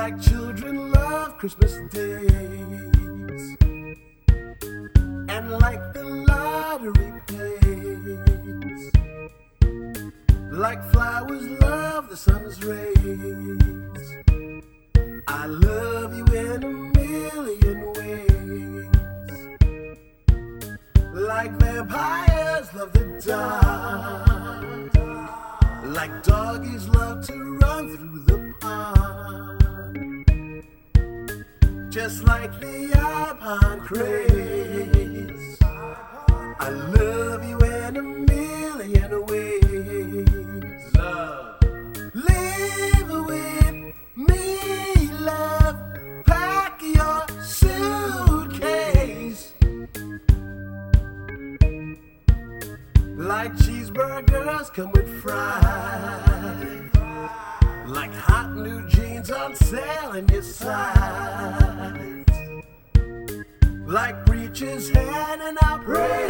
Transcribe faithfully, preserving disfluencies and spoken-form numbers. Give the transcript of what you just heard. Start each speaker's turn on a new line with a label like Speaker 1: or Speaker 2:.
Speaker 1: like children love Christmas days, and like the lottery pays, like flowers love the sun's rays. I love you in a million ways, like vampires love the dark, like doggies love to run through the pond, just like the iPod craze. I love you in a million ways. Love. Live with me, love. Pack your suitcase, like cheeseburgers come with fries, like hot new jeans on sale in your size, like preachers handing out praise.